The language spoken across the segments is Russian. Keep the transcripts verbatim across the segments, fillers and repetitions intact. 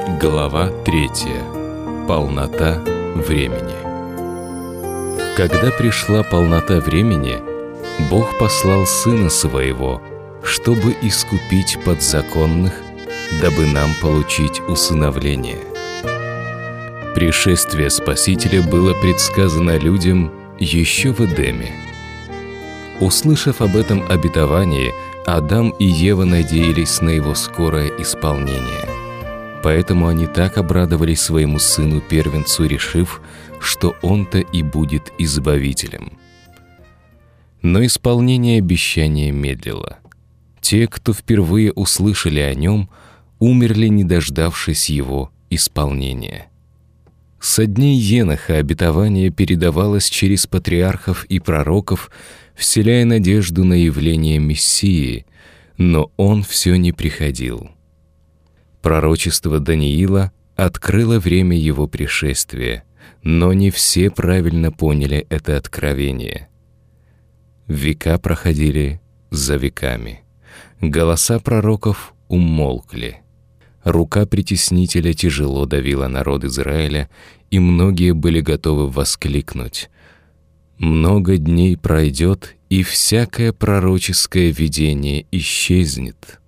Глава третья. Полнота времени. Когда пришла полнота времени, Бог послал Сына Своего, чтобы искупить подзаконных, дабы нам получить усыновление. Пришествие Спасителя было предсказано людям еще в Эдеме. Услышав об этом обетовании, Адам и Ева надеялись на его скорое исполнение. Поэтому они так обрадовались своему сыну-первенцу, решив, что он-то и будет избавителем. Но исполнение обещания медлило. Те, кто впервые услышали о нем, умерли, не дождавшись его исполнения. Со дней Еноха обетование передавалось через патриархов и пророков, вселяя надежду на явление Мессии, но он все не приходил. Пророчество Даниила открыло время его пришествия, но не все правильно поняли это откровение. Века проходили за веками. Голоса пророков умолкли. Рука притеснителя тяжело давила народ Израиля, и многие были готовы воскликнуть: «Много дней пройдет, и всякое пророческое видение исчезнет».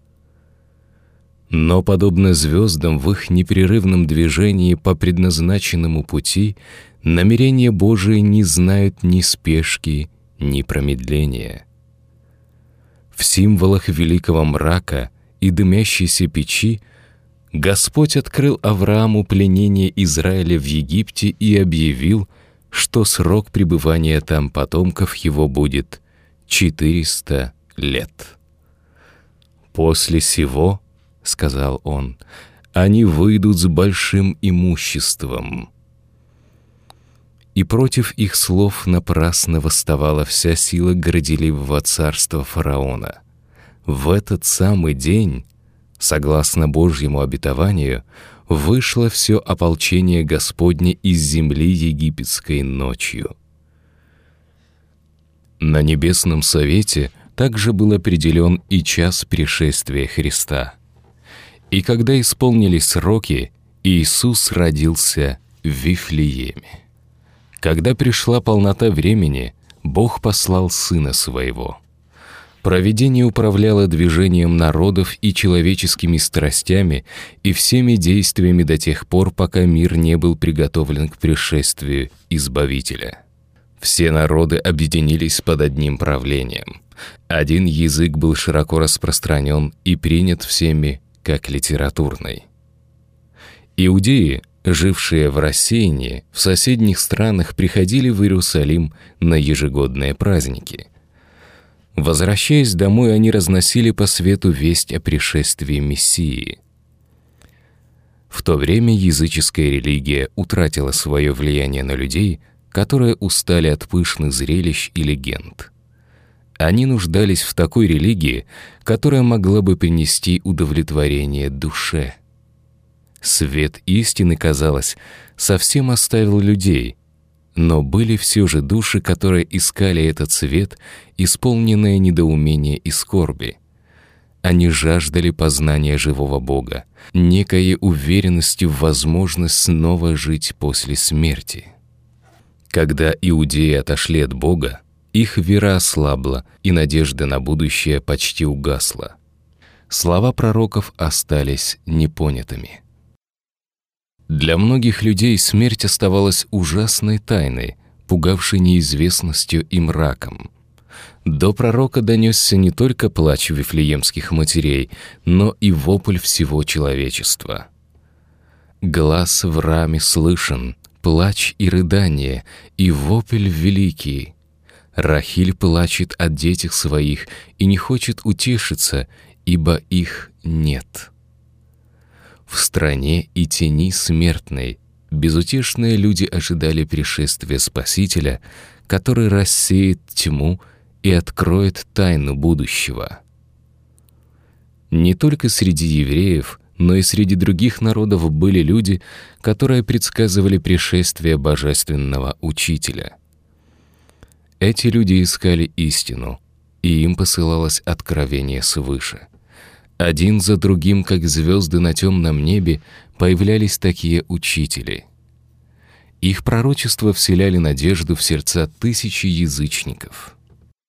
Но, подобно звездам в их непрерывном движении по предназначенному пути, намерения Божии не знают ни спешки, ни промедления. В символах великого мрака и дымящейся печи Господь открыл Аврааму пленение Израиля в Египте и объявил, что срок пребывания там потомков его будет четыреста лет. «После сего, — сказал он, — они выйдут с большим имуществом». И против их слов напрасно восставала вся сила горделивого царства фараона. В этот самый день, согласно Божьему обетованию, вышло все ополчение Господне из земли египетской ночью. На Небесном Совете также был определен и час пришествия Христа. И когда исполнились сроки, Иисус родился в Вифлееме. Когда пришла полнота времени, Бог послал Сына Своего. Провидение управляло движением народов и человеческими страстями и всеми действиями до тех пор, пока мир не был приготовлен к пришествию Избавителя. Все народы объединились под одним правлением. Один язык был широко распространен и принят всеми как литературный. Иудеи, жившие в рассеянии, в соседних странах приходили в Иерусалим на ежегодные праздники. Возвращаясь домой, они разносили по свету весть о пришествии Мессии. В то время языческая религия утратила свое влияние на людей, которые устали от пышных зрелищ и легенд. Они нуждались в такой религии, которая могла бы принести удовлетворение душе. Свет истины, казалось, совсем оставил людей, но были все же души, которые искали этот свет, исполненные недоумения и скорби. Они жаждали познания живого Бога, некой уверенности в возможность снова жить после смерти. Когда иудеи отошли от Бога, их вера ослабла, и надежда на будущее почти угасла. Слова пророков остались непонятыми. Для многих людей смерть оставалась ужасной тайной, пугавшей неизвестностью и мраком. До пророка донесся не только плач вифлеемских матерей, но и вопль всего человечества. «Глас в раме слышен, плач и рыдание, и вопль великий. Рахиль плачет о детях своих и не хочет утешиться, ибо их нет». В стране и тени смертной безутешные люди ожидали пришествия Спасителя, который рассеет тьму и откроет тайну будущего. Не только среди евреев, но и среди других народов были люди, которые предсказывали пришествие Божественного Учителя. Эти люди искали истину, и им посылалось откровение свыше. Один за другим, как звезды на темном небе, появлялись такие учители. Их пророчества вселяли надежду в сердца тысячи язычников.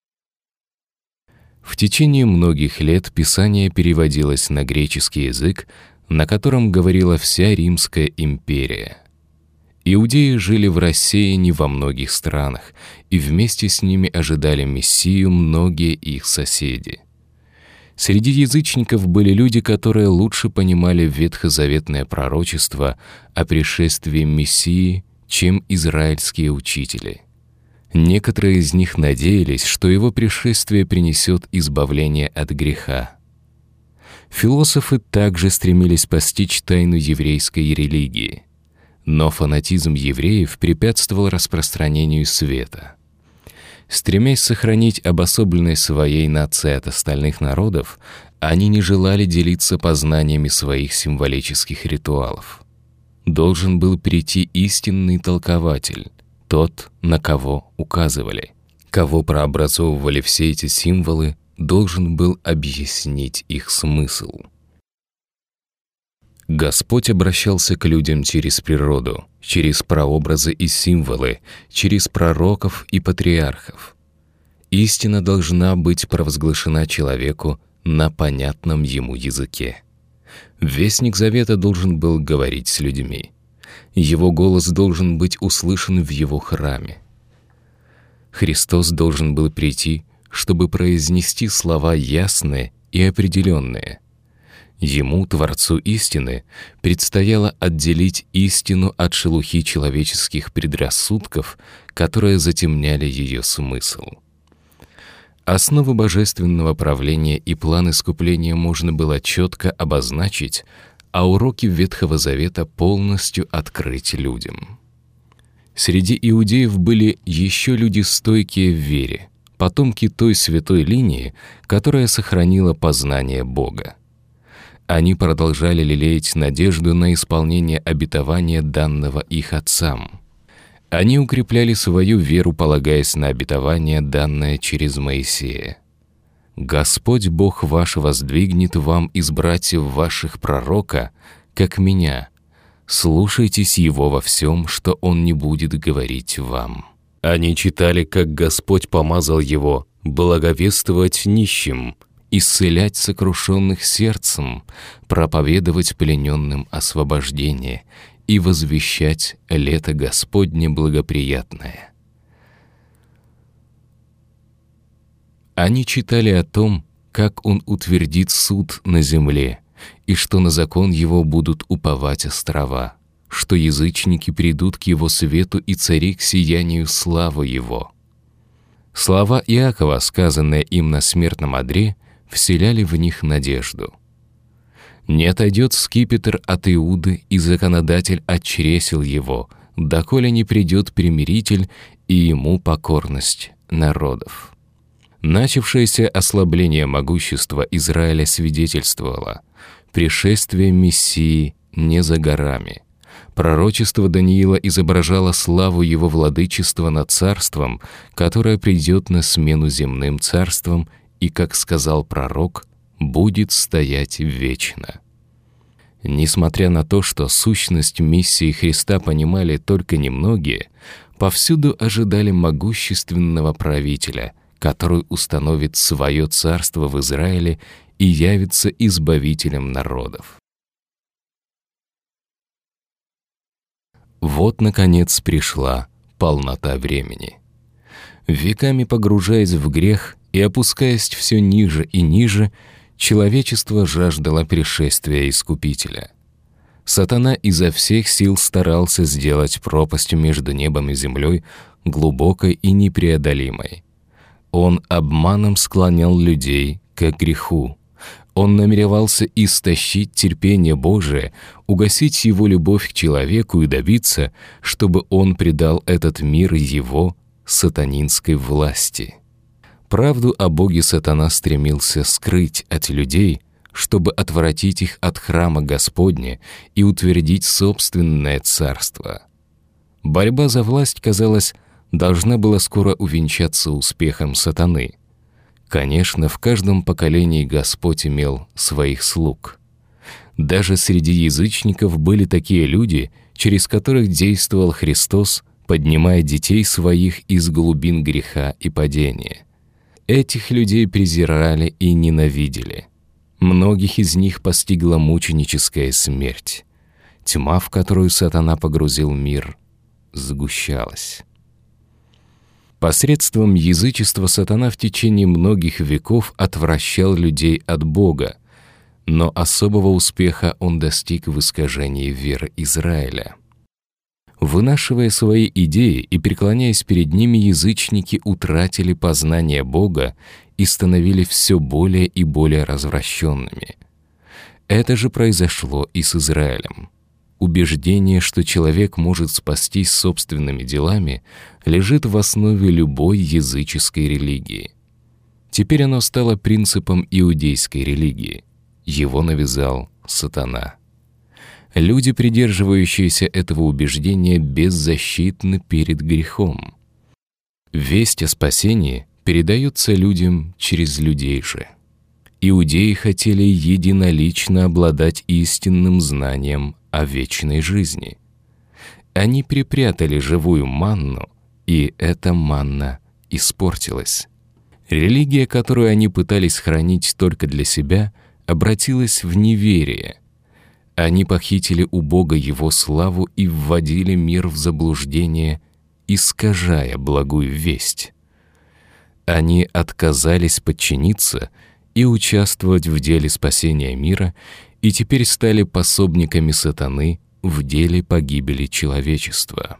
В течение многих лет Писание переводилось на греческий язык, на котором говорила вся Римская империя. Иудеи жили в рассеянии во многих странах, и вместе с ними ожидали Мессию многие их соседи. Среди язычников были люди, которые лучше понимали ветхозаветное пророчество о пришествии Мессии, чем израильские учители. Некоторые из них надеялись, что его пришествие принесет избавление от греха. Философы также стремились постичь тайну еврейской религии, но фанатизм евреев препятствовал распространению света. Стремясь сохранить обособленность своей нации от остальных народов, они не желали делиться познаниями своих символических ритуалов. Должен был прийти истинный толкователь, тот, на кого указывали. Кого прообразовывали все эти символы, должен был объяснить их смысл. Господь обращался к людям через природу, через прообразы и символы, через пророков и патриархов. Истина должна быть провозглашена человеку на понятном ему языке. Вестник Завета должен был говорить с людьми. Его голос должен быть услышан в его храме. Христос должен был прийти, чтобы произнести слова ясные и определенные. Ему, Творцу истины, предстояло отделить истину от шелухи человеческих предрассудков, которые затемняли ее смысл. Основы божественного правления и план искупления можно было четко обозначить, а уроки Ветхого Завета полностью открыть людям. Среди иудеев были еще люди стойкие в вере, потомки той святой линии, которая сохранила познание Бога. Они продолжали лелеять надежду на исполнение обетования, данного их отцам. Они укрепляли свою веру, полагаясь на обетование, данное через Моисея. «Господь Бог ваш воздвигнет вам из братьев ваших пророка, как меня. Слушайтесь Его во всем, что Он не будет говорить вам». Они читали, как Господь помазал Его благовествовать нищим, исцелять сокрушенных сердцем, проповедовать плененным освобождение и возвещать лето Господне благоприятное. Они читали о том, как Он утвердит суд на земле, и что на закон Его будут уповать острова, что язычники придут к Его свету и цари к сиянию славы Его. Слова Иакова, сказанные им на смертном одре, вселяли в них надежду. «Не отойдет скипетр от Иуды, и законодатель от чресел его, доколе не придет примиритель, и ему покорность народов». Начавшееся ослабление могущества Израиля свидетельствовало: пришествие Мессии не за горами. Пророчество Даниила изображало славу его владычества над царством, которое придет на смену земным царствам и, как сказал пророк, будет стоять вечно. Несмотря на то, что сущность миссии Христа понимали только немногие, повсюду ожидали могущественного правителя, который установит свое царство в Израиле и явится избавителем народов. Вот, наконец, пришла полнота времени. Веками погружаясь в грех и опускаясь все ниже и ниже, человечество жаждало пришествия Искупителя. Сатана изо всех сил старался сделать пропасть между небом и землей глубокой и непреодолимой. Он обманом склонял людей к греху. Он намеревался истощить терпение Божие, угасить его любовь к человеку и добиться, чтобы он предал этот мир его сатанинской власти. Правду о Боге сатана стремился скрыть от людей, чтобы отвратить их от храма Господня и утвердить собственное царство. Борьба за власть, казалось, должна была скоро увенчаться успехом сатаны. Конечно, в каждом поколении Господь имел своих слуг. Даже среди язычников были такие люди, через которых действовал Христос, поднимая детей своих из глубин греха и падения. Этих людей презирали и ненавидели. Многих из них постигла мученическая смерть. Тьма, в которую сатана погрузил мир, сгущалась. Посредством язычества сатана в течение многих веков отвращал людей от Бога, но особого успеха он достиг в искажении веры Израиля. Вынашивая свои идеи и преклоняясь перед ними, язычники утратили познание Бога и становились все более и более развращенными. Это же произошло и с Израилем. Убеждение, что человек может спастись собственными делами, лежит в основе любой языческой религии. Теперь оно стало принципом иудейской религии. Его навязал сатана. Люди, придерживающиеся этого убеждения, беззащитны перед грехом. Весть о спасении передается людям через людей же. Иудеи хотели единолично обладать истинным знанием о вечной жизни. Они припрятали живую манну, и эта манна испортилась. Религия, которую они пытались хранить только для себя, обратилась в неверие. Они похитили у Бога Его славу и вводили мир в заблуждение, искажая благую весть. Они отказались подчиниться и участвовать в деле спасения мира, и теперь стали пособниками сатаны в деле погибели человечества.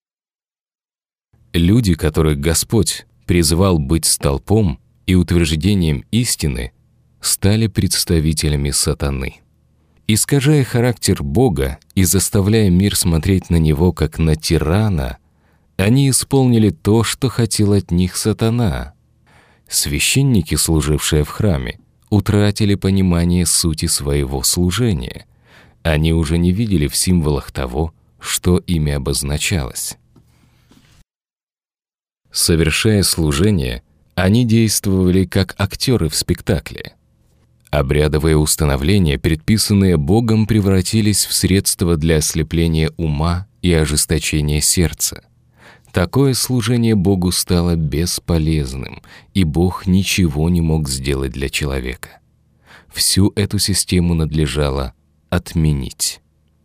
Люди, которых Господь призвал быть столпом и утверждением истины, стали представителями сатаны. Искажая характер Бога и заставляя мир смотреть на Него как на тирана, они исполнили то, что хотел от них сатана. Священники, служившие в храме, утратили понимание сути своего служения. Они уже не видели в символах того, что ими обозначалось. Совершая служение, они действовали как актеры в спектакле. Обрядовые установления, предписанные Богом, превратились в средства для ослепления ума и ожесточения сердца. Такое служение Богу стало бесполезным, и Бог ничего не мог сделать для человека. Всю эту систему надлежало отменить.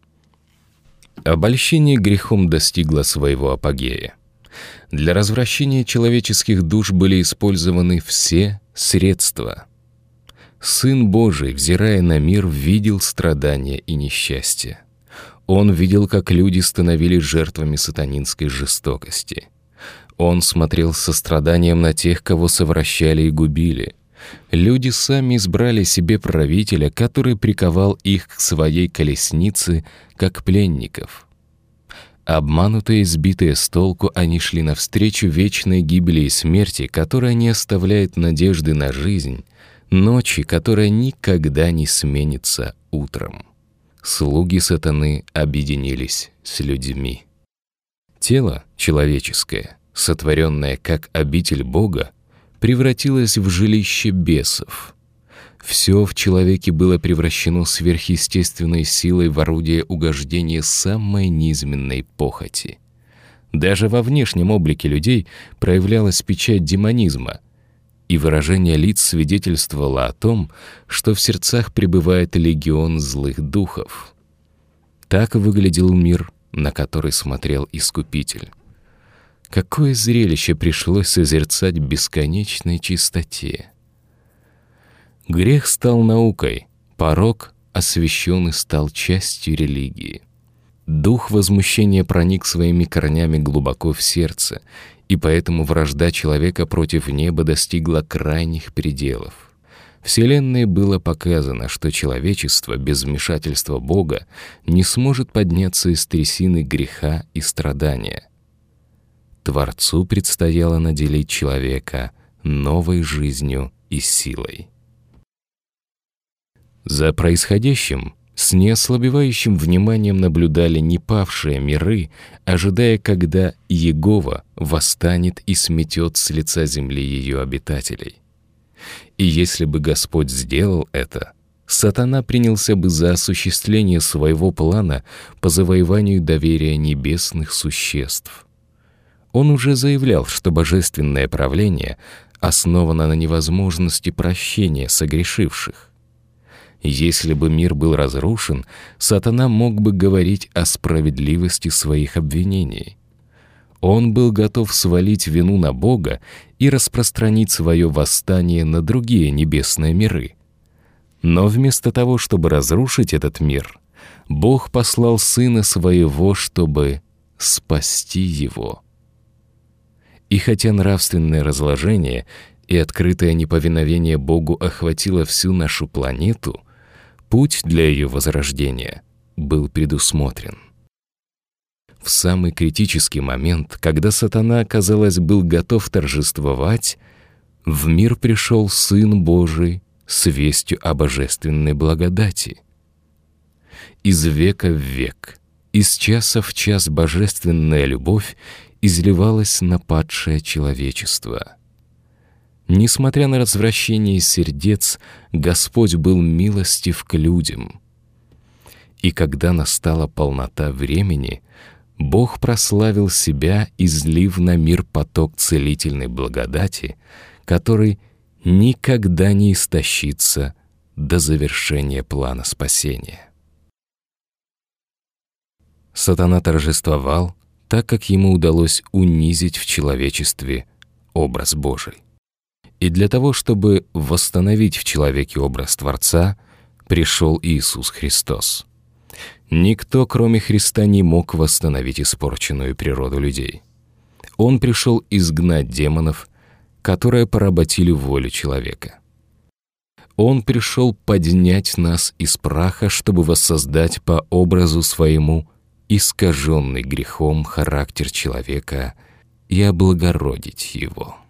Обольщение грехом достигло своего апогея. Для развращения человеческих душ были использованы все средства. Сын Божий, взирая на мир, видел страдания и несчастье. Он видел, как люди становились жертвами сатанинской жестокости. Он смотрел с состраданием на тех, кого совращали и губили. Люди сами избрали себе правителя, который приковал их к своей колеснице, как пленников. Обманутые, сбитые с толку, они шли навстречу вечной гибели и смерти, которая не оставляет надежды на жизнь, ночи, которая никогда не сменится утром. Слуги сатаны объединились с людьми. Тело человеческое, сотворенное как обитель Бога, превратилось в жилище бесов. Все в человеке было превращено сверхъестественной силой в орудие угождения самой низменной похоти. Даже во внешнем облике людей проявлялась печать демонизма, и выражение лиц свидетельствовало о том, что в сердцах пребывает легион злых духов. Так выглядел мир, на который смотрел Искупитель. Какое зрелище пришлось созерцать бесконечной чистоте! Грех стал наукой, порок освящен и стал частью религии. Дух возмущения проник своими корнями глубоко в сердце, и поэтому вражда человека против неба достигла крайних пределов. Вселенной было показано, что человечество без вмешательства Бога не сможет подняться из трясины греха и страдания. Творцу предстояло наделить человека новой жизнью и силой. За происходящим с неослабевающим вниманием наблюдали непавшие миры, ожидая, когда Иегова восстанет и сметет с лица земли ее обитателей. И если бы Господь сделал это, сатана принялся бы за осуществление своего плана по завоеванию доверия небесных существ. Он уже заявлял, что божественное правление основано на невозможности прощения согрешивших. Если бы мир был разрушен, сатана мог бы говорить о справедливости своих обвинений. Он был готов свалить вину на Бога и распространить свое восстание на другие небесные миры. Но вместо того, чтобы разрушить этот мир, Бог послал Сына Своего, чтобы спасти его. И хотя нравственное разложение и открытое неповиновение Богу охватило всю нашу планету, путь для ее возрождения был предусмотрен. В самый критический момент, когда сатана, казалось, был готов торжествовать, в мир пришел Сын Божий с вестью о божественной благодати. Из века в век, из часа в час божественная любовь изливалась на падшее человечество. Несмотря на развращение сердец, Господь был милостив к людям. И когда настала полнота времени, Бог прославил Себя, излив на мир поток целительной благодати, который никогда не истощится до завершения плана спасения. Сатана торжествовал, так как ему удалось унизить в человечестве образ Божий. И для того, чтобы восстановить в человеке образ Творца, пришел Иисус Христос. Никто, кроме Христа, не мог восстановить испорченную природу людей. Он пришел изгнать демонов, которые поработили волю человека. Он пришел поднять нас из праха, чтобы воссоздать по образу своему искаженный грехом характер человека и облагородить его.